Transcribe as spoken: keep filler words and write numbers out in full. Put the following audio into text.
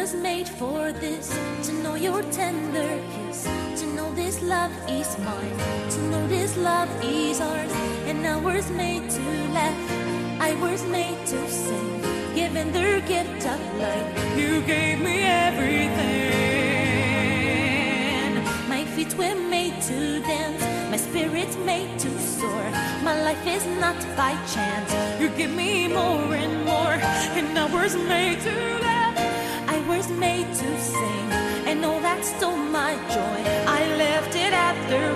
was made for this, to know your tender kiss, to know this love is mine, to know this love is ours. And I was made to laugh, I was made to sing, given the gift of life. You gave me everything. My feet were made to dance, my spirit's made to soar. My life is not by chance. You give me more and more. And I was made to laugh, I was made to sing, and all that stole my joy. I left it at the